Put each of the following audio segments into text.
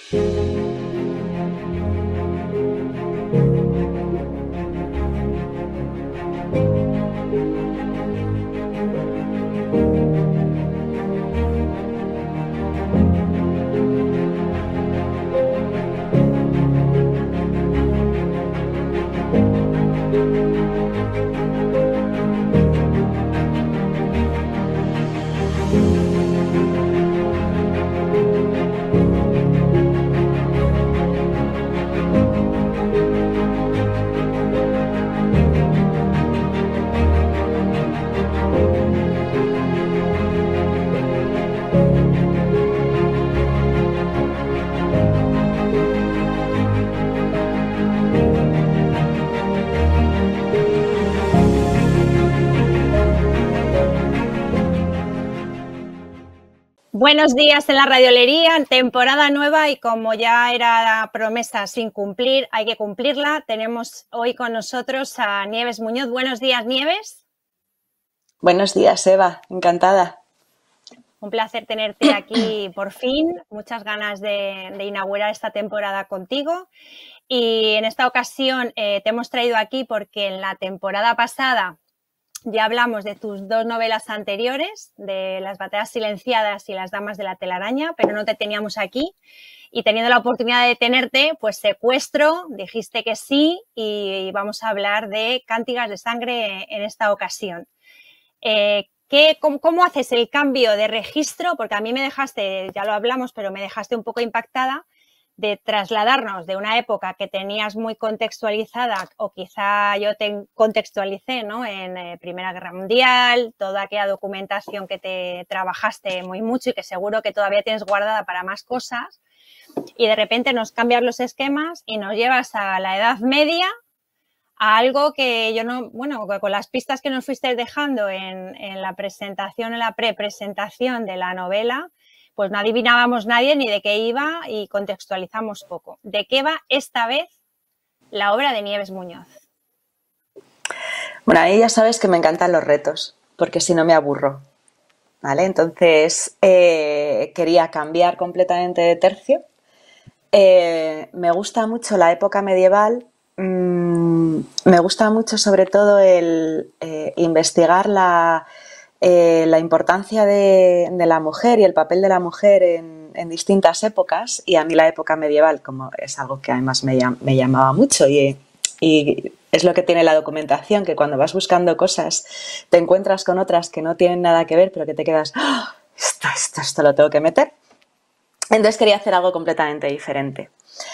Buenos días en la radiolería, temporada nueva y como ya era promesa sin cumplir, hay que cumplirla. Tenemos hoy con nosotros a Nieves Muñoz. Buenos días, Nieves. Buenos días, Eva. Encantada. Un placer tenerte aquí por fin. Muchas ganas de inaugurar esta temporada contigo. Y en esta ocasión te hemos traído aquí porque en la temporada pasada ya hablamos de tus dos novelas anteriores, de Las batallas silenciadas y Las damas de la telaraña, pero no te teníamos aquí. Y teniendo la oportunidad de tenerte, pues Secuestro, dijiste que sí y vamos a hablar de Cántigas de sangre en esta ocasión. ¿Cómo haces el cambio de registro? Porque a mí me dejaste, ya lo hablamos, pero me dejaste un poco impactada de trasladarnos de una época que tenías muy contextualizada, o quizá yo te contextualicé, ¿no? En Primera Guerra Mundial, toda aquella documentación que te trabajaste muy mucho y que seguro que todavía tienes guardada para más cosas, y de repente nos cambias los esquemas y nos llevas a la Edad Media, a algo que yo no, bueno, con las pistas que nos fuiste dejando en la presentación, en la prepresentación de la novela, pues no adivinábamos nadie ni de qué iba y contextualizamos poco. ¿De qué va esta vez la obra de Nieves Muñoz? Bueno, a mí ya sabes que me encantan los retos, porque si no me aburro, ¿vale? Entonces quería cambiar completamente de tercio. Me gusta mucho la época medieval, me gusta mucho sobre todo el investigar la importancia de la mujer y el papel de la mujer en distintas épocas, y a mí la época medieval, como es algo que además me llamaba mucho y es lo que tiene la documentación, que cuando vas buscando cosas te encuentras con otras que no tienen nada que ver, pero que te quedas, ¡oh! Esto lo tengo que meter. Entonces quería hacer algo completamente diferente.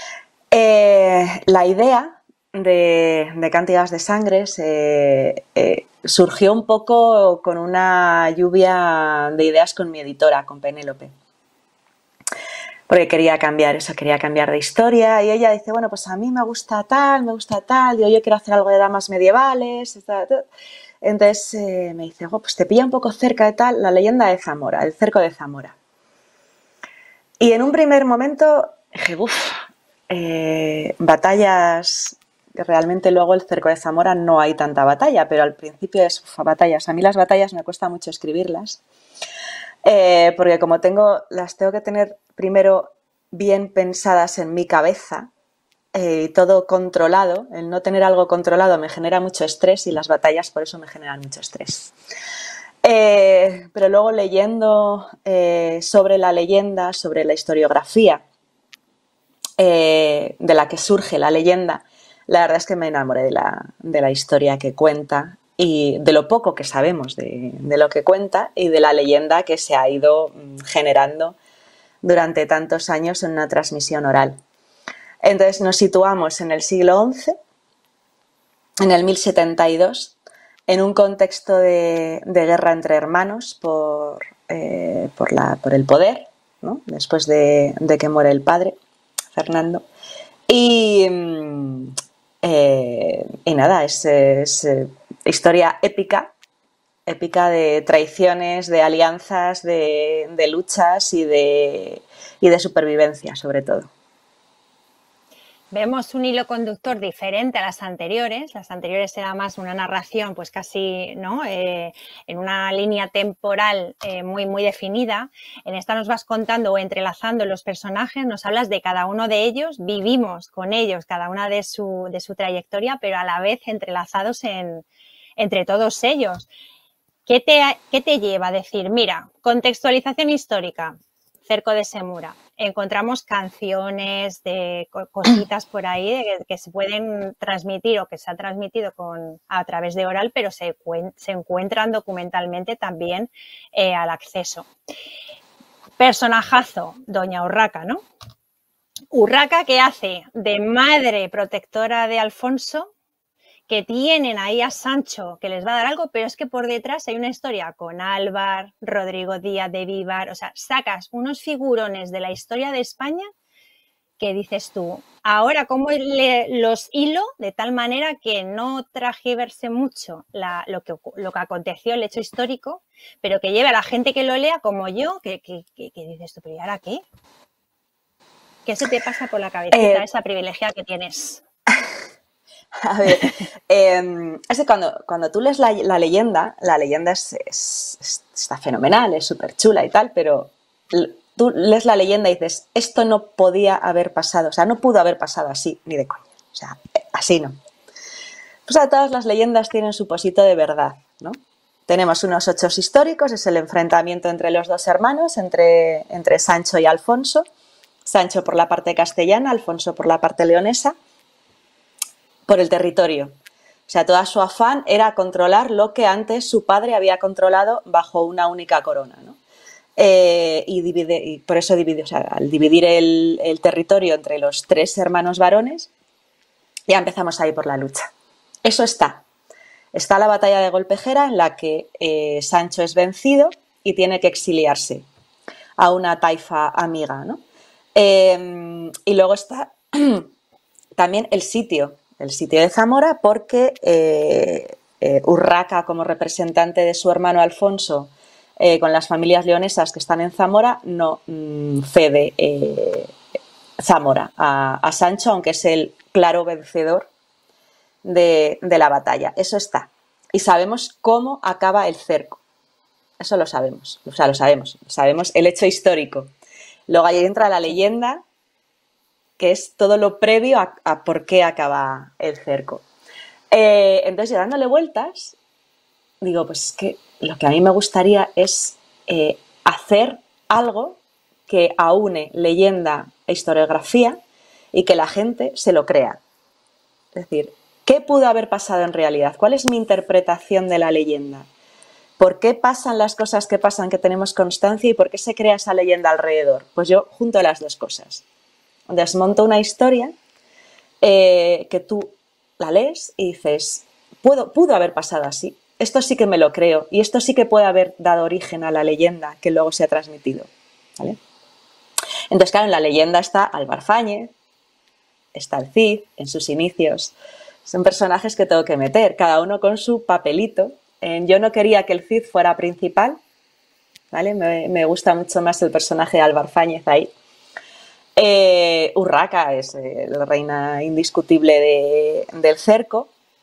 La idea de Cántigas de sangre surgió un poco con una lluvia de ideas con mi editora, con Penélope, porque quería cambiar eso, quería cambiar de historia, y ella dice, bueno, pues a mí me gusta tal, digo, yo quiero hacer algo de damas medievales, tal. Entonces me dice, oh, pues te pilla un poco cerca de tal, la leyenda de Zamora, el cerco de Zamora. Y en un primer momento dije, batallas, realmente luego el cerco de Zamora no hay tanta batalla, pero al principio es batallas. A mí las batallas me cuesta mucho escribirlas, porque como las tengo que tener primero bien pensadas en mi cabeza, todo controlado. El no tener algo controlado me genera mucho estrés, y las batallas por eso me generan mucho estrés. Pero luego leyendo sobre la leyenda, sobre la historiografía de la que surge la leyenda, la verdad es que me enamoré de la historia que cuenta y de lo poco que sabemos de lo que cuenta y de la leyenda que se ha ido generando durante tantos años en una transmisión oral. Entonces nos situamos en el siglo XI, en el 1072, en un contexto de guerra entre hermanos por el poder, ¿no? Después de que muere el padre, Fernando. Y nada, es historia épica de traiciones, de alianzas, de luchas y de supervivencia, sobre todo. vemos un hilo conductor diferente a las anteriores. Las anteriores era más una narración, pues casi, ¿no? En una línea temporal muy, muy definida. En esta nos vas contando o entrelazando los personajes, nos hablas de cada uno de ellos, vivimos con ellos cada una de su trayectoria, pero a la vez entrelazados entre todos ellos. ¿Qué te lleva a decir, mira, contextualización histórica, Cerco de Semura? Encontramos canciones de cositas por ahí que se pueden transmitir o que se han transmitido a través de oral, pero se encuentran documentalmente también al acceso. Personajazo, Doña Urraca, ¿no? Urraca, que hace de madre protectora de Alfonso, que tienen ahí a Sancho que les va a dar algo, pero es que por detrás hay una historia con Álvar, Rodrigo Díaz de Vivar, o sea, sacas unos figurones de la historia de España que dices tú, ahora cómo los hilo de tal manera que no transgiverse mucho lo que aconteció, el hecho histórico, pero que lleve a la gente que lo lea como yo, que dices tú, pero ¿y ahora qué? ¿Qué se te pasa por la cabecita esa privilegiada que tienes? A ver, es que cuando tú lees la leyenda está fenomenal, es súper chula y tal, pero tú lees la leyenda y dices, esto no podía haber pasado, o sea, no pudo haber pasado así, ni de coña, o sea, así no. Pues todas las leyendas tienen su posito de verdad, ¿no? Tenemos unos hechos históricos, es el enfrentamiento entre los dos hermanos, entre Sancho y Alfonso, Sancho por la parte castellana, Alfonso por la parte leonesa, por el territorio. O sea, todo su afán era controlar lo que antes su padre había controlado bajo una única corona, ¿no? Y por eso divide, o sea, al dividir el territorio entre los tres hermanos varones, ya empezamos ahí por la lucha. Eso está. Está la batalla de Golpejera, en la que Sancho es vencido y tiene que exiliarse a una taifa amiga, ¿no? Y luego está también el sitio de Zamora, porque Urraca, como representante de su hermano Alfonso, con las familias leonesas que están en Zamora, no cede Zamora a Sancho, aunque es el claro vencedor de la batalla. Eso está. Y sabemos cómo acaba el cerco. Eso lo sabemos. O sea, lo sabemos. Sabemos el hecho histórico. Luego ahí entra la leyenda, que es todo lo previo a por qué acaba el cerco. Entonces, yo dándole vueltas, digo, pues es que lo que a mí me gustaría es hacer algo que aúne leyenda e historiografía y que la gente se lo crea. Es decir, ¿qué pudo haber pasado en realidad? ¿Cuál es mi interpretación de la leyenda? ¿Por qué pasan las cosas que pasan, que tenemos constancia, y por qué se crea esa leyenda alrededor? Pues yo junto las dos cosas. Desmonto una historia que tú la lees y dices, pudo haber pasado así, esto sí que me lo creo y esto sí que puede haber dado origen a la leyenda que luego se ha transmitido, ¿vale? Entonces, claro, en la leyenda está Álvar Fáñez, está el Cid en sus inicios, son personajes que tengo que meter, cada uno con su papelito. Yo no quería que el Cid fuera principal, ¿vale? Me gusta mucho más el personaje de Álvar Fáñez ahí. Urraca es la reina indiscutible del cerco.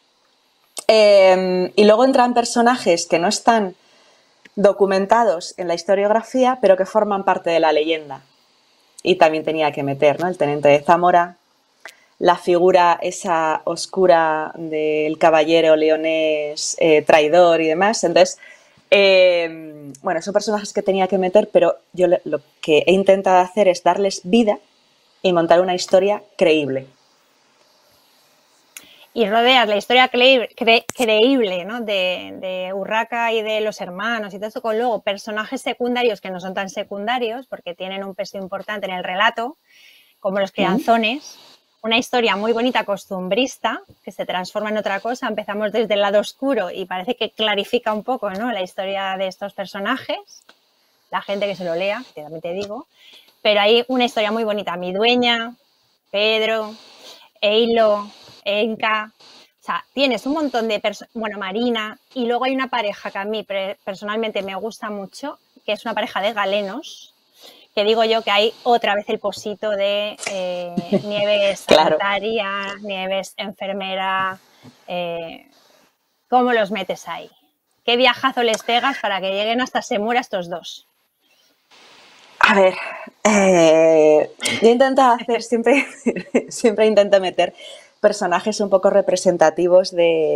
Y luego entran personajes que no están documentados en la historiografía, pero que forman parte de la leyenda. Y también tenía que meter, ¿no? El teniente de Zamora, la figura esa oscura del caballero leonés traidor y demás. Entonces, bueno, son personajes que tenía que meter, pero yo lo que he intentado hacer es darles vida y montar una historia creíble. Y rodeas la historia creíble, ¿no? de Urraca y de los hermanos y todo esto, con luego personajes secundarios que no son tan secundarios porque tienen un peso importante en el relato, como los crianzones. Una historia muy bonita, costumbrista, que se transforma en otra cosa. Empezamos desde el lado oscuro y parece que clarifica un poco, ¿no? La historia de estos personajes. La gente que se lo lea, que también te digo. Pero hay una historia muy bonita. Mi dueña, Pedro, Eilo, Enca. O sea, tienes un montón de personas. Bueno, Marina. Y luego hay una pareja que a mí personalmente me gusta mucho, que es una pareja de galenos, que digo yo que hay otra vez el posito de Nieves Claro. sanitaria, Nieves enfermera. ¿Cómo los metes ahí? ¿Qué viajazo les pegas para que lleguen hasta Semura estos dos? A ver, yo intento hacer, siempre intento meter personajes un poco representativos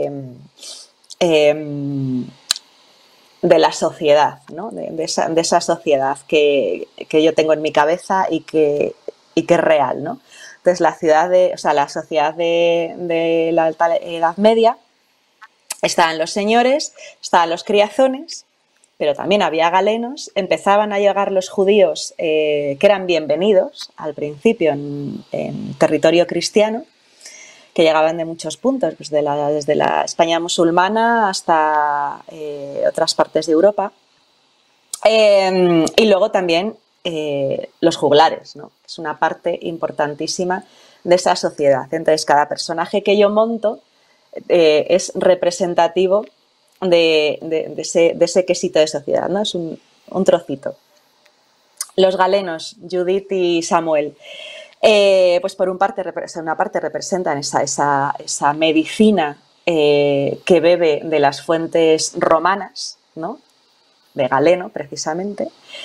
de la sociedad, ¿no? de esa sociedad que yo tengo en mi cabeza y que es real, ¿no? Entonces, la sociedad de la Alta Edad Media, estaban los señores, estaban los criazones, pero también había galenos. Empezaban a llegar los judíos, que eran bienvenidos al principio en territorio cristiano, que llegaban de muchos puntos, pues desde la España musulmana hasta otras partes de Europa. Y luego también los juglares, ¿no? Es una parte importantísima de esa sociedad. Entonces, cada personaje que yo monto es representativo de ese quesito de sociedad, ¿no? Es un trocito. Los galenos, Judith y Samuel, pues por una parte representan esa medicina que bebe de las fuentes romanas, ¿no? De Galeno, precisamente.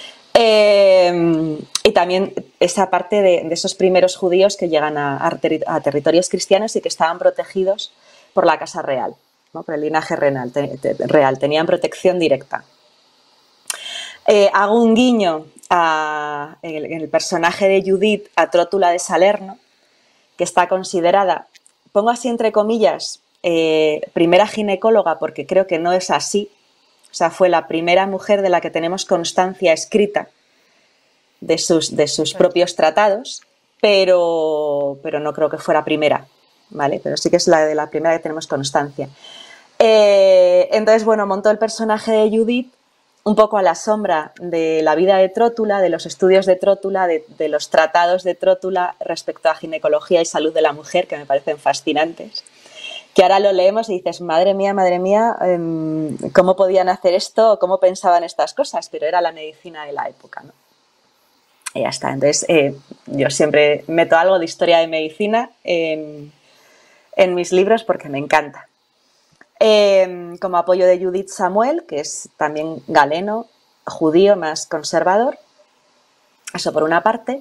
Y también esa parte de esos primeros judíos que llegan a territorios cristianos y que estaban protegidos por la casa real, ¿no? Por el linaje real, tenían protección directa. Hago un guiño en el personaje de Judith a Trótula de Salerno, que está considerada, pongo así entre comillas, primera ginecóloga, porque creo que no es así. O sea, fue la primera mujer de la que tenemos constancia escrita de sus propios tratados, pero no creo que fuera primera, ¿vale? Pero sí que es la primera que tenemos constancia. Entonces, bueno, montó el personaje de Judith un poco a la sombra de la vida de Trótula, de los estudios de Trótula, de los tratados de Trótula respecto a ginecología y salud de la mujer, que me parecen fascinantes, que ahora lo leemos y dices, madre mía, ¿cómo podían hacer esto? ¿Cómo pensaban estas cosas? Pero era la medicina de la época, ¿no? Y ya está. Entonces, yo siempre meto algo de historia de medicina en mis libros porque me encanta. Como apoyo de Judith, Samuel, que es también galeno, judío, más conservador. Eso por una parte.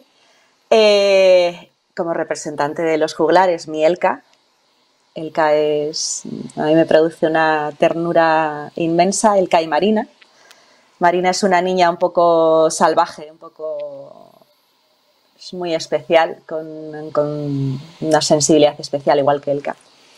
Como representante de los juglares, mi Elka. Elka a mí me produce una ternura inmensa, Elka y Marina. Marina es una niña un poco salvaje, es muy especial, con una sensibilidad especial, igual que Elka.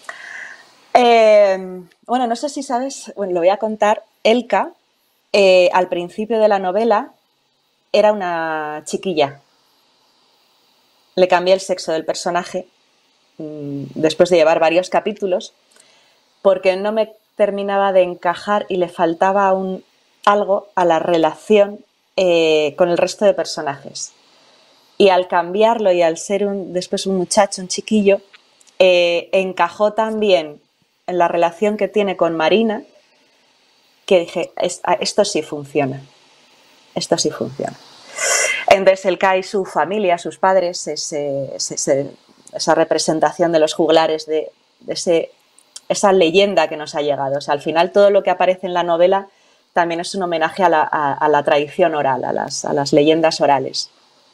Bueno, no sé si sabes, bueno, lo voy a contar. Elka, al principio de la novela, era una chiquilla. Le cambié el sexo del personaje después de llevar varios capítulos, porque no me terminaba de encajar y le faltaba algo a la relación con el resto de personajes. Y al cambiarlo y al ser después un muchacho, un chiquillo, encajó también en la relación que tiene con Marina, que dije, esto sí funciona. Esto sí funciona. Entonces, Elka y su familia, sus padres, esa representación de los juglares, de esa leyenda que nos ha llegado. O sea, al final todo lo que aparece en la novela también es un homenaje a la tradición oral, a las leyendas orales.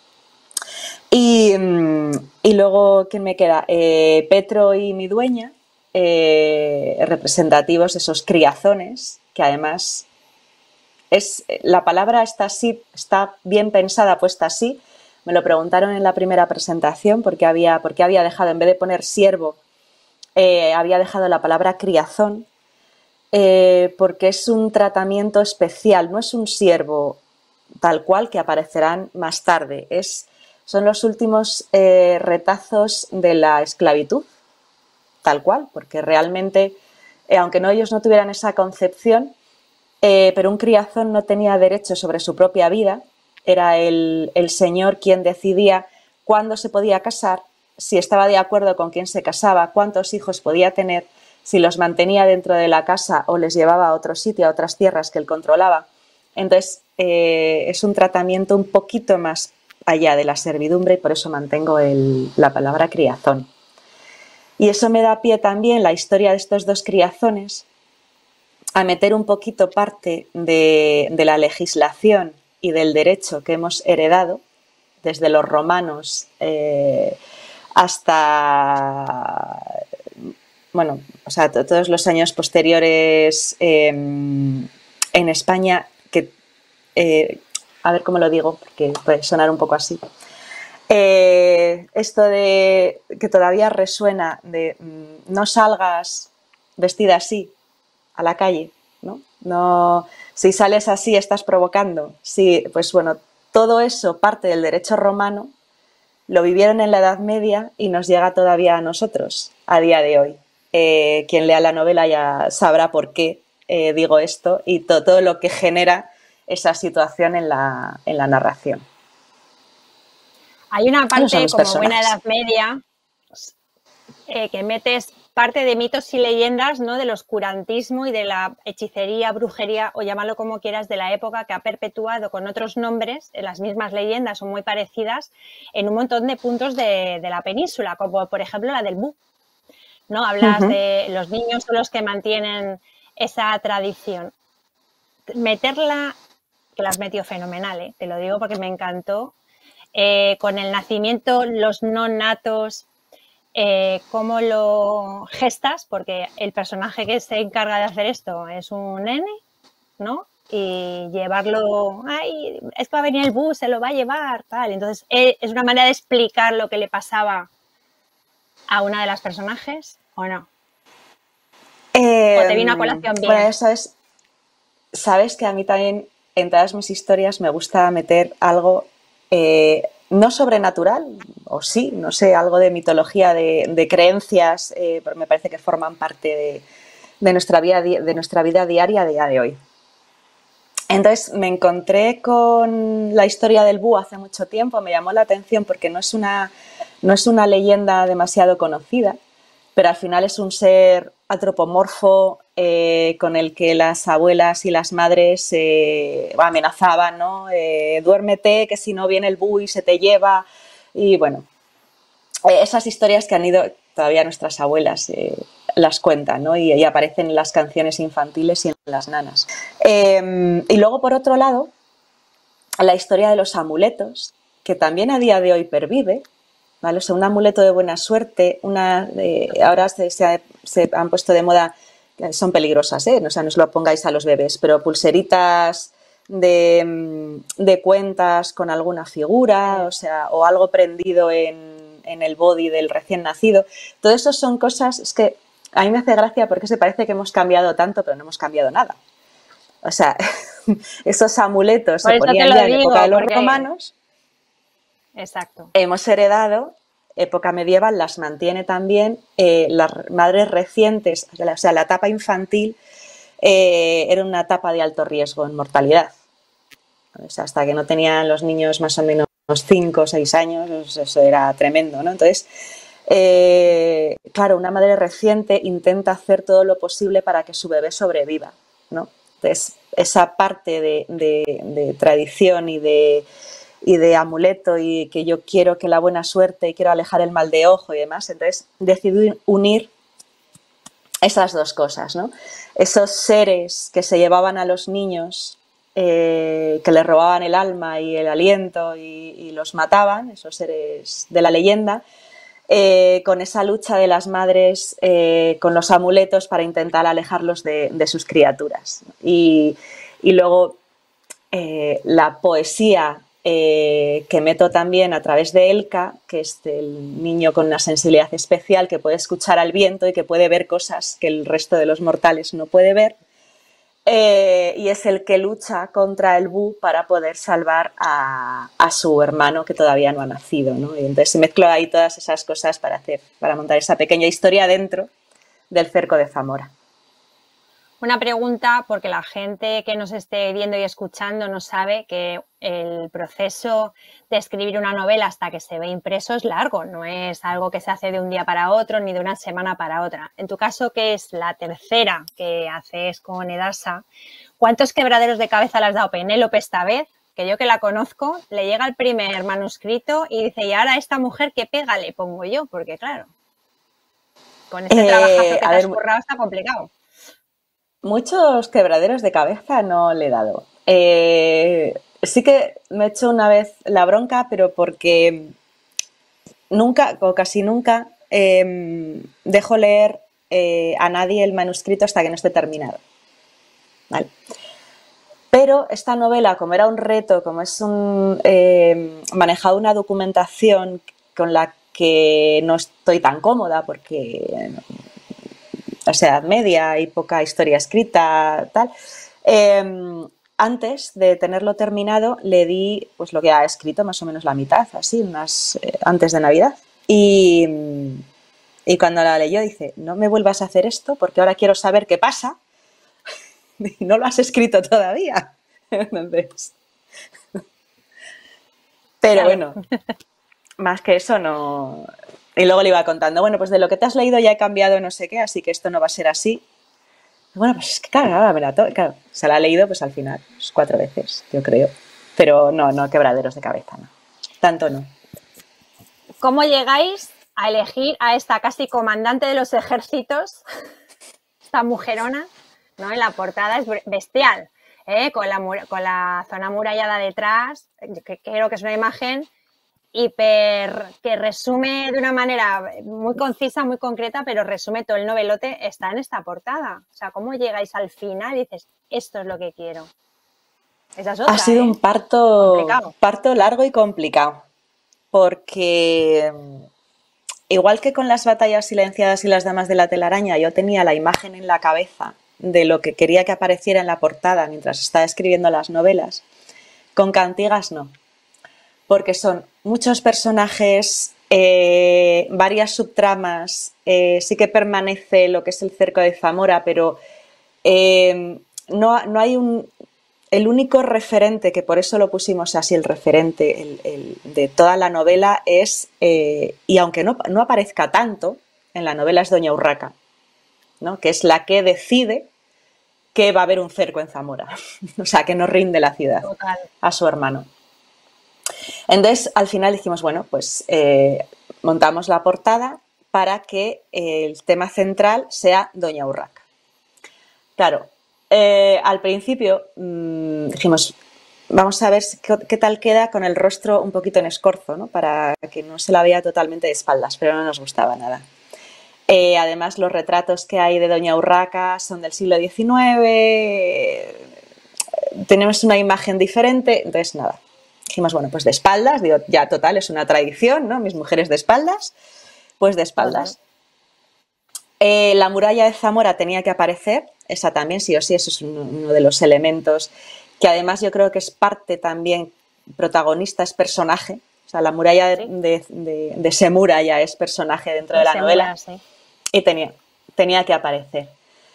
Y luego, ¿quién me queda? Petro y mi dueña, representativos de esos criazones, que además la palabra está bien pensada, puesta así. Me lo preguntaron en la primera presentación porque había dejado, en vez de poner siervo, había dejado la palabra criazón, porque es un tratamiento especial, no es un siervo tal cual que aparecerán más tarde, son los últimos retazos de la esclavitud, tal cual, porque realmente, aunque ellos no tuvieran esa concepción, pero un criazón no tenía derecho sobre su propia vida, era el señor quien decidía cuándo se podía casar, si estaba de acuerdo con quién se casaba, cuántos hijos podía tener, si los mantenía dentro de la casa o les llevaba a otro sitio, a otras tierras que él controlaba. Entonces, es un tratamiento un poquito más allá de la servidumbre y por eso mantengo la palabra criazón. Y eso me da pie también la historia de estos dos criazones a meter un poquito parte de la legislación y del derecho que hemos heredado desde los romanos hasta, bueno, o sea, todos los años posteriores en España, que, a ver cómo lo digo, porque puede sonar un poco así. Esto de que todavía resuena de no salgas vestida así a la calle, ¿no? No, si sales así estás provocando. Sí, pues bueno, todo eso parte del derecho romano, lo vivieron en la Edad Media y nos llega todavía a nosotros a día de hoy. Quien lea la novela ya sabrá por qué digo esto y todo lo que genera esa situación en la narración. Hay una parte como buena Edad Media que metes parte de mitos y leyendas, ¿no? Del oscurantismo y de la hechicería, brujería o llámalo como quieras de la época que ha perpetuado con otros nombres, las mismas leyendas son muy parecidas en un montón de puntos de la península, como por ejemplo la del Bú, ¿no? Hablas de los niños son los que mantienen esa tradición. Meterla, que la has metido fenomenal, te lo digo porque me encantó, con el nacimiento, los no natos, cómo lo gestas, porque el personaje que se encarga de hacer esto es un nene, ¿no? Y llevarlo, ay, es que va a venir el bus, se lo va a llevar, tal. Entonces, ¿es una manera de explicar lo que le pasaba a una de las personajes o no? ¿O te vino a colación bien? Bueno, sabes que a mí también en todas mis historias me gusta meter algo no sobrenatural, o sí, no sé, algo de mitología, de creencias, pero me parece que forman parte de nuestra vida diaria a día de hoy. Entonces me encontré con la historia del búho hace mucho tiempo, me llamó la atención porque no es una leyenda demasiado conocida, pero al final es un ser antropomorfo con el que las abuelas y las madres amenazaban, ¿no? Duérmete, que si no viene el búho y se te lleva. Y bueno, esas historias que han ido todavía nuestras abuelas las cuentan, ¿no? Y aparecen en las canciones infantiles y en las nanas. Y luego, por otro lado, la historia de los amuletos, que también a día de hoy pervive, ¿vale? O sea, un amuleto de buena suerte, ahora se han puesto de moda, son peligrosas, ¿eh? O sea, no os lo pongáis a los bebés, pero pulseritas de cuentas con alguna figura, o sea, o algo prendido en el body del recién nacido. Todo eso son cosas, es que a mí me hace gracia porque se parece que hemos cambiado tanto, pero no hemos cambiado nada. O sea, esos amuletos se ponían ya en época de los romanos. Exacto. Hemos heredado, época medieval las mantiene también, las madres recientes, o sea, la etapa infantil era una etapa de alto riesgo en mortalidad. O sea, hasta que no tenían los niños más o menos 5 o 6 años, eso era tremendo, ¿no? Entonces, claro, una madre reciente intenta hacer todo lo posible para que su bebé sobreviva, ¿no? Entonces, esa parte de tradición y de amuleto y que yo quiero que la buena suerte y quiero alejar el mal de ojo y demás, entonces decidí unir esas dos cosas, ¿no? Esos seres que se llevaban a los niños, que les robaban el alma y el aliento y los mataban, esos seres de la leyenda, con esa lucha de las madres con los amuletos para intentar alejarlos de sus criaturas. Y luego la poesía que meto también a través de Elka, que es el niño con una sensibilidad especial que puede escuchar al viento y que puede ver cosas que el resto de los mortales no puede ver, y es el que lucha contra el búho para poder salvar a su hermano que todavía no ha nacido, ¿no? Y entonces se mezcló ahí todas esas cosas para montar esa pequeña historia dentro del cerco de Zamora. Una pregunta, porque la gente que nos esté viendo y escuchando no sabe que el proceso de escribir una novela hasta que se ve impreso es largo, no es algo que se hace de un día para otro ni de una semana para otra. En tu caso, que es la tercera que haces con Edasa, ¿cuántos quebraderos de cabeza le has dado Penélope esta vez? Que yo, que la conozco, le llega el primer manuscrito y dice, y ahora esta mujer, ¿qué pega le pongo yo? Porque claro, con este trabajazo que te has currado está complicado. Muchos quebraderos de cabeza no le he dado. Sí que me he hecho una vez la bronca, pero porque nunca o casi nunca dejo leer a nadie el manuscrito hasta que no esté terminado. ¿Vale? Pero esta novela, como era un reto, como es manejado una documentación con la que no estoy tan cómoda porque o sea, Edad Media y poca historia escrita, tal. Antes de tenerlo terminado, le di pues lo que ha escrito, más o menos la mitad, así, antes de Navidad. Y cuando la leyó, dice, no me vuelvas a hacer esto porque ahora quiero saber qué pasa y no lo has escrito todavía. Entonces, pero bueno, más que eso no. Y luego le iba contando, bueno, pues de lo que te has leído ya he cambiado no sé qué, así que esto no va a ser así. Bueno, pues es que claro, claro, se la ha leído pues al final, pues 4 veces, yo creo. Pero no, quebraderos de cabeza, no. Tanto no. ¿Cómo llegáis a elegir a esta casi comandante de los ejércitos, esta mujerona, ¿no? En la portada es bestial, con la zona amurallada detrás, que creo que es una imagen que resume de una manera muy concisa, muy concreta, pero resume todo el novelote, está en esta portada. O sea, ¿cómo llegáis al final y dices, esto es lo que quiero? Esa es otra, ha sido un parto largo y complicado, porque igual que con las batallas silenciadas y las damas de la telaraña, yo tenía la imagen en la cabeza de lo que quería que apareciera en la portada mientras estaba escribiendo las novelas, con Cantigas no. Porque son muchos personajes, varias subtramas, sí que permanece lo que es el cerco de Zamora, pero no hay el único referente, que por eso lo pusimos así, el referente de toda la novela es, y aunque no aparezca tanto, en la novela es Doña Urraca, ¿no? Que es la que decide que va a haber un cerco en Zamora, o sea, que no rinde la ciudad a su hermano. Entonces, al final dijimos, bueno, pues montamos la portada para que el tema central sea Doña Urraca. Claro, al principio dijimos, vamos a ver qué tal queda con el rostro un poquito en escorzo, ¿no? Para que no se la vea totalmente de espaldas, pero no nos gustaba nada. Además, los retratos que hay de Doña Urraca son del siglo XIX, tenemos una imagen diferente, entonces nada. Dijimos, bueno, pues de espaldas, digo, ya total, es una tradición, ¿no? Mis mujeres de espaldas, pues de espaldas. La muralla de Zamora tenía que aparecer, esa también, sí o sí, eso es uno de los elementos que además yo creo que es parte también, protagonista, es personaje. O sea, la muralla de Semura ya es personaje dentro de la novela. Sí. Y tenía que aparecer.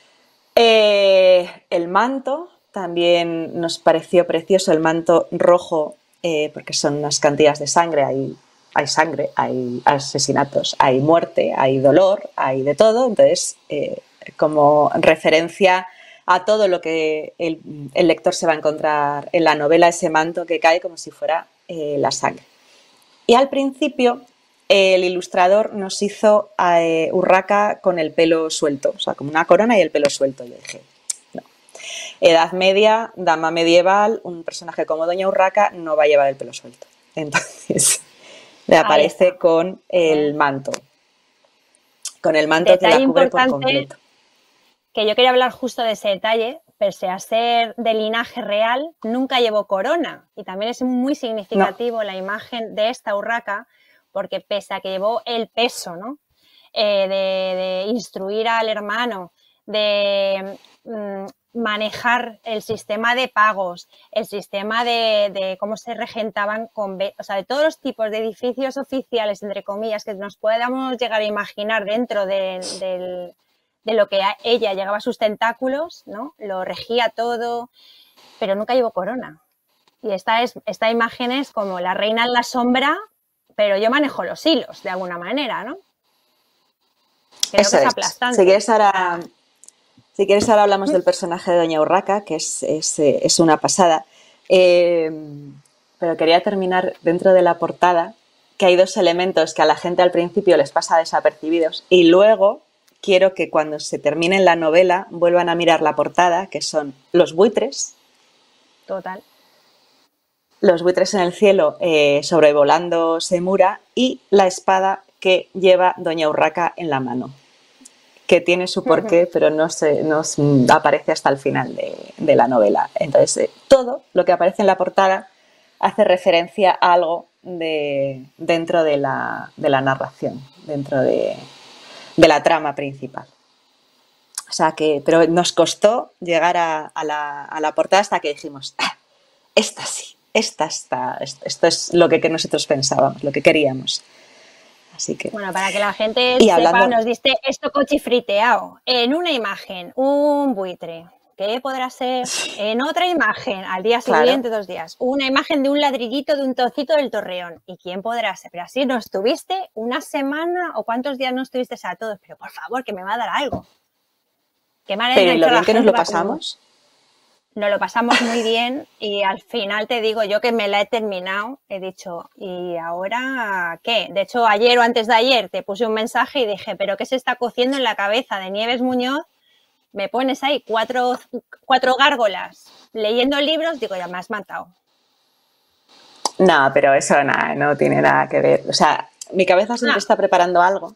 El manto también nos pareció precioso, el manto rojo, porque son unas cantidades de sangre, hay sangre, hay asesinatos, hay muerte, hay dolor, hay de todo. Entonces, como referencia a todo lo que el lector se va a encontrar en la novela, ese manto que cae como si fuera la sangre. Y al principio, el ilustrador nos hizo a Urraca con el pelo suelto, o sea, como una corona y el pelo suelto. Yo dije, no. Edad Media, dama medieval, un personaje como Doña Urraca no va a llevar el pelo suelto. Entonces, le aparece con el manto. Con el manto detalle que la cubre por completo. Que yo quería hablar justo de ese detalle, pese a ser de linaje real, nunca llevó corona. Y también es muy significativo la imagen de esta Urraca, porque pese a que llevó el peso, ¿no? De instruir al hermano, de manejar el sistema de pagos, el sistema de cómo se regentaban, o sea, de todos los tipos de edificios oficiales, entre comillas, que nos podamos llegar a imaginar dentro de de lo que ella llegaba a sus tentáculos, ¿no? Lo regía todo, pero nunca llevó corona. Y esta imagen es como la reina en la sombra, pero yo manejo los hilos de alguna manera, ¿no? Creo Eso que es es. aplastante. Si quieres ahora hablamos del personaje de Doña Urraca, que es una pasada. Pero quería terminar dentro de la portada, que hay dos elementos que a la gente al principio les pasa desapercibidos y luego quiero que cuando se termine la novela vuelvan a mirar la portada, que son los buitres. Total. Los buitres en el cielo sobrevolando Semura y la espada que lleva Doña Urraca en la mano, que tiene su porqué, pero no aparece hasta el final de la novela. Entonces, todo lo que aparece en la portada hace referencia a algo dentro de la narración, dentro de la trama principal. O sea que, pero nos costó llegar a la portada hasta que dijimos, esta sí, esto es lo que nosotros pensábamos, lo que queríamos. Así que, bueno, para que la gente sepa, nos diste esto cochifriteado. En una imagen, un buitre. ¿Qué podrá ser? En otra imagen, al día siguiente, claro. 2 días, una imagen de un ladrillito de un trocito del Torreón. ¿Y quién podrá ser? Pero así nos tuviste una semana o cuántos días nos tuviste a todos. Pero por favor, que me va a dar algo. Qué manera de enganchar a la gente. Pero lo bien que nos lo pasamos. Nos lo pasamos muy bien y al final te digo yo que me la he terminado, he dicho, ¿y ahora qué? De hecho, ayer o antes de ayer te puse un mensaje y dije, ¿pero qué se está cociendo en la cabeza de Nieves Muñoz? Me pones ahí cuatro gárgolas leyendo libros, digo, ya me has matado. No, pero eso nada, no tiene nada que ver. O sea, mi cabeza siempre está preparando algo,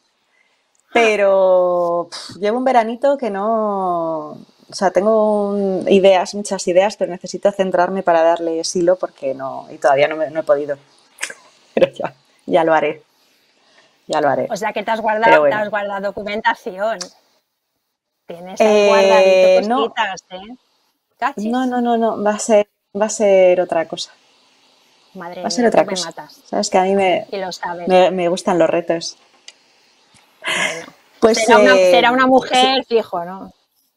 pero llevo un veranito que no... O sea, tengo muchas ideas, pero necesito centrarme para darle hilo porque y todavía no he podido. Pero ya lo haré. Ya lo haré. O sea, que te has guardado documentación. Tienes ahí guardadito cositas, ¿Cachis? No. Va a ser otra cosa. Madre va a ser otra cosa. Me matas. Sabes que a mí me gustan los retos. Bueno, pues será una mujer fijo, ¿no?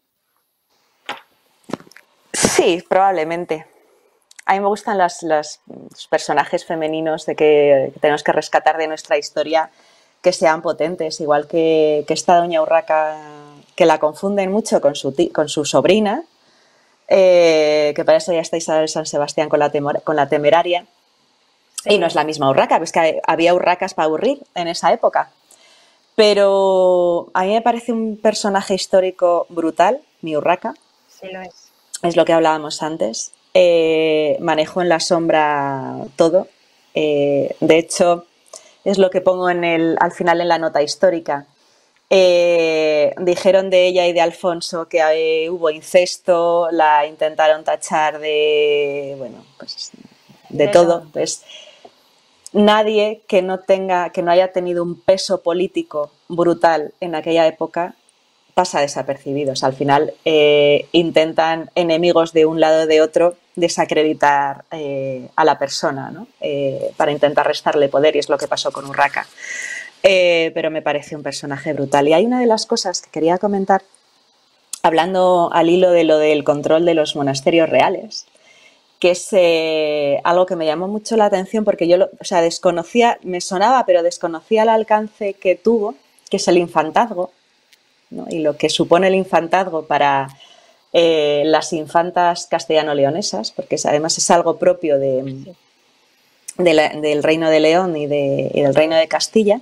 Sí, probablemente. A mí me gustan los personajes femeninos que tenemos que rescatar de nuestra historia, que sean potentes, igual que esta Doña Urraca, que la confunden mucho con su sobrina, que para eso ya está Isabel San Sebastián con la Temeraria, sí. Y no es la misma Urraca, pues que había urracas para aburrir en esa época. Pero a mí me parece un personaje histórico brutal, mi Urraca. Sí, lo es. Es lo que hablábamos antes. Manejo en la sombra todo. De hecho, es lo que pongo al final en la nota histórica. Dijeron de ella y de Alfonso que hubo incesto, la intentaron tachar de todo. Pues nadie que no haya tenido un peso político brutal en aquella época pasa desapercibidos. Al final intentan enemigos de un lado o de otro desacreditar a la persona, ¿no? Para intentar restarle poder, y es lo que pasó con Urraca. Pero me parece un personaje brutal. Y hay una de las cosas que quería comentar, hablando al hilo de lo del control de los monasterios reales, que es algo que me llamó mucho la atención porque yo desconocía, me sonaba, pero desconocía el alcance que tuvo, que es el infantazgo, ¿no? Y lo que supone el infantazgo para las infantas castellano-leonesas, porque además es algo propio del Reino de León y del Reino de Castilla,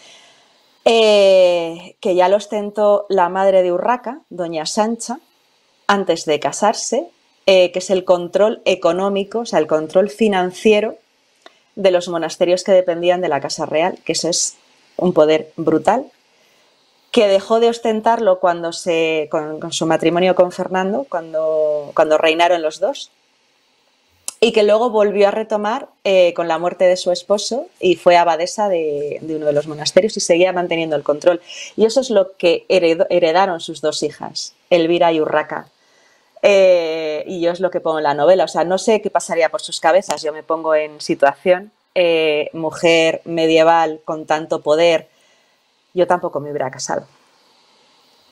que ya lo ostentó la madre de Urraca, doña Sancha, antes de casarse, que es el control económico, o sea, el control financiero de los monasterios que dependían de la Casa Real, que eso es un poder brutal, que dejó de ostentarlo con su matrimonio con Fernando, cuando reinaron los dos, y que luego volvió a retomar con la muerte de su esposo y fue abadesa de uno de los monasterios y seguía manteniendo el control. Y eso es lo que heredaron sus dos hijas, Elvira y Urraca. Y yo es lo que pongo en la novela. O sea, no sé qué pasaría por sus cabezas. Yo me pongo en situación, mujer medieval con tanto poder, yo tampoco me hubiera casado.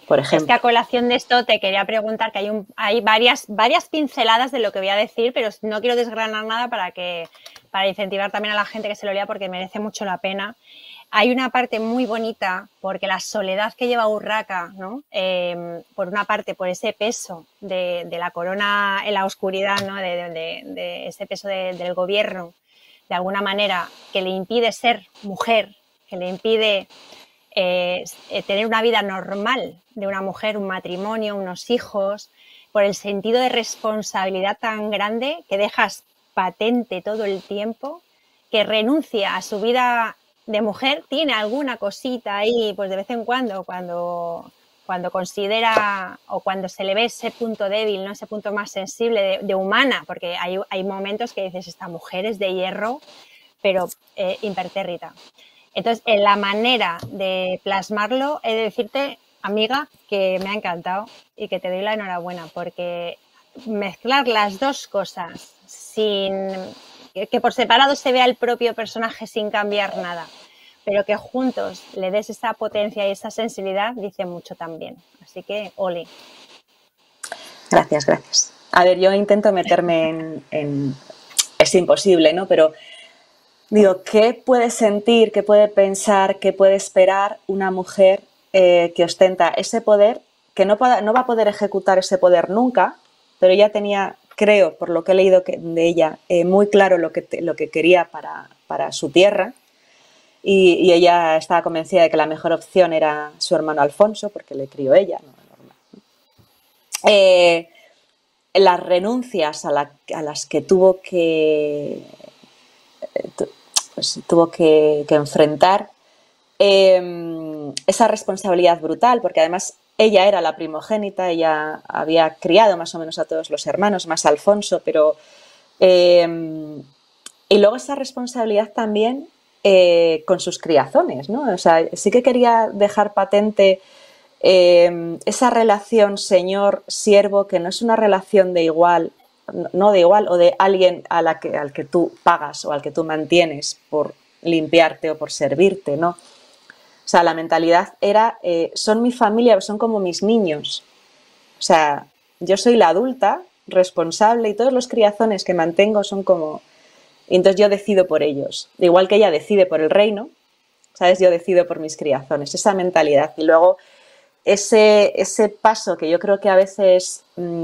por Es que a ejemplo. colación de esto te quería preguntar que hay varias pinceladas de lo que voy a decir, pero no quiero desgranar nada para incentivar también a la gente que se lo lea porque merece mucho la pena. Hay una parte muy bonita porque la soledad que lleva Urraca, ¿no? Por una parte, por ese peso de la corona en la oscuridad, ¿no? de ese peso del gobierno, de alguna manera, que le impide ser mujer, que le impide tener una vida normal de una mujer, un matrimonio, unos hijos, por el sentido de responsabilidad tan grande que dejas patente todo el tiempo, que renuncia a su vida de mujer, tiene alguna cosita ahí, pues de vez en cuando considera o cuando se le ve ese punto débil, ¿no? Ese punto más sensible de humana, porque hay momentos que dices, esta mujer es de hierro, pero impertérrita. Entonces, en la manera de plasmarlo, he de decirte, amiga, que me ha encantado y que te doy la enhorabuena, porque mezclar las dos cosas sin que por separado se vea el propio personaje sin cambiar nada, pero que juntos le des esa potencia y esa sensibilidad, dice mucho también. Así que, ole. Gracias, gracias. A ver, yo intento meterme es imposible, ¿no? Pero digo, ¿qué puede sentir, qué puede pensar, qué puede esperar una mujer que ostenta ese poder, que no va a poder ejecutar ese poder nunca, pero ya tenía, creo, por lo que he leído de ella, muy claro lo que quería para su tierra, y ella estaba convencida de que la mejor opción era su hermano Alfonso, porque le crió ella, ¿no? Las renuncias a las que tuvo que enfrentar, esa responsabilidad brutal, porque además ella era la primogénita, ella había criado más o menos a todos los hermanos, más a Alfonso, pero y luego esa responsabilidad también con sus criazones, ¿no? O sea, sí que quería dejar patente esa relación señor-siervo, que no es una relación de igual, no de igual, o de alguien al que tú pagas o al que tú mantienes por limpiarte o por servirte, ¿no? O sea, la mentalidad era, son mi familia, son como mis niños. O sea, yo soy la adulta, responsable, y todos los criazones que mantengo son como... Y entonces yo decido por ellos. Igual que ella decide por el reino, ¿sabes? Yo decido por mis criazones. Esa mentalidad. Y luego ese paso que yo creo que a veces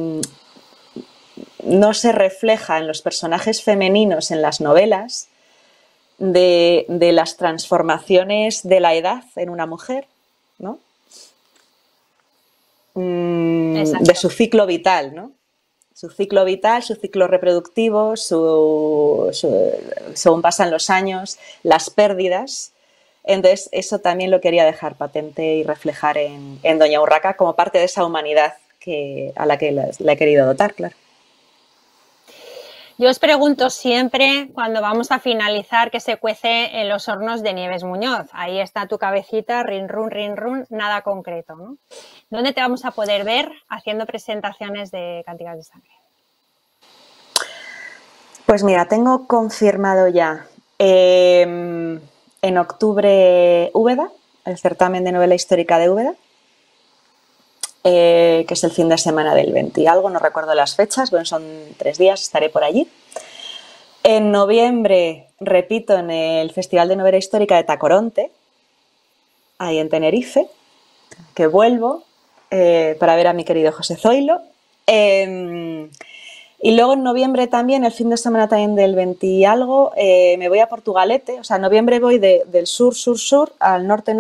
no se refleja en los personajes femeninos en las novelas, de las transformaciones de la edad en una mujer, ¿no? De su ciclo vital, ¿no? Su ciclo vital, su ciclo reproductivo, según pasan los años, las pérdidas. Entonces, eso también lo quería dejar patente y reflejar en Doña Urraca como parte de esa humanidad a la que la he querido dotar, claro. Yo os pregunto siempre, cuando vamos a finalizar, qué se cuece en los hornos de Nieves Muñoz. Ahí está tu cabecita, rin, run, nada concreto, ¿no? ¿Dónde te vamos a poder ver haciendo presentaciones de Cánticas de Sangre? Pues mira, tengo confirmado ya en octubre Úbeda, el certamen de novela histórica de Úbeda, que es el fin de semana del 20 y algo, no recuerdo las fechas, bueno, son 3 días, estaré por allí. En noviembre, repito, en el Festival de Novela Histórica de Tacoronte, ahí en Tenerife, que vuelvo para ver a mi querido José Zoilo. Y luego en noviembre también, el fin de semana también del 20 y algo, me voy a Portugalete. O sea, en noviembre voy del sur al norte,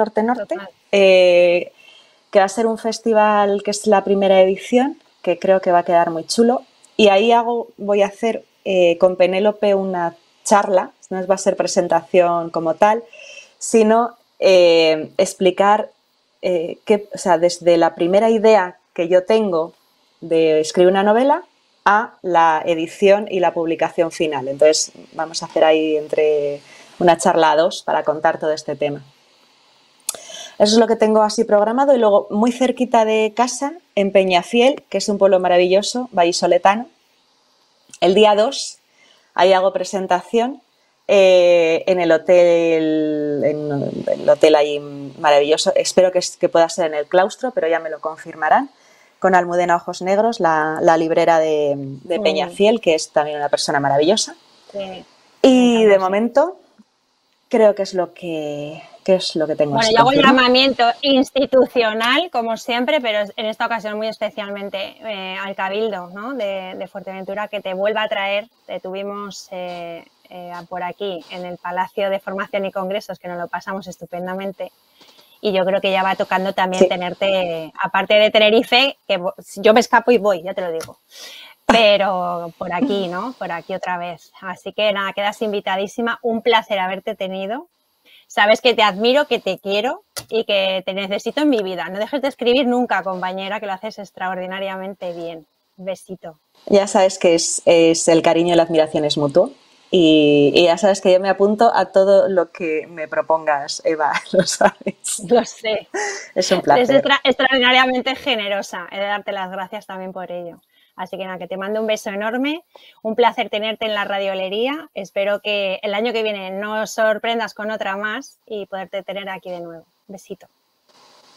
que va a ser un festival que es la primera edición, que creo que va a quedar muy chulo. Y ahí voy a hacer con Penélope una charla, no va a ser presentación como tal, sino explicar o sea, desde la primera idea que yo tengo de escribir una novela a la edición y la publicación final. Entonces vamos a hacer ahí entre una charla a 2 para contar todo este tema. Eso es lo que tengo así programado. Y luego muy cerquita de casa, en Peñafiel, que es un pueblo maravilloso, vallisoletano, el día 2 ahí hago presentación en el hotel ahí maravilloso. Espero que pueda ser en el Claustro, pero ya me lo confirmarán. Con Almudena Ojos Negros, la librera de Peñafiel, que es también una persona maravillosa. Sí, y de momento creo que es lo que tengo. Bueno, yo hago el llamamiento institucional, como siempre, pero en esta ocasión muy especialmente al Cabildo, ¿no?, de Fuerteventura, que te vuelva a traer. Te tuvimos por aquí, en el Palacio de Formación y Congresos, que nos lo pasamos estupendamente. Y yo creo que ya va tocando también tenerte, aparte de Tenerife, que yo me escapo y voy, ya te lo digo. Pero por aquí, ¿no? Por aquí otra vez. Así que nada, quedas invitadísima. Un placer haberte tenido. Sabes que te admiro, que te quiero y que te necesito en mi vida. No dejes de escribir nunca, compañera, que lo haces extraordinariamente bien. Un besito. Ya sabes que es el cariño y la admiración es mutuo. Y ya sabes que yo me apunto a todo lo que me propongas, Eva, lo sabes. Lo sé. Es un placer. Es extraordinariamente generosa. He de darte las gracias también por ello. Así que nada, que te mando un beso enorme. Un placer tenerte en la radiolería. Espero que el año que viene nos sorprendas con otra más y poderte tener aquí de nuevo. Un besito.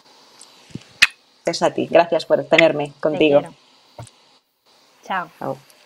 Es a ti. Gracias por tenerme contigo. Te quiero. Chao. Chao.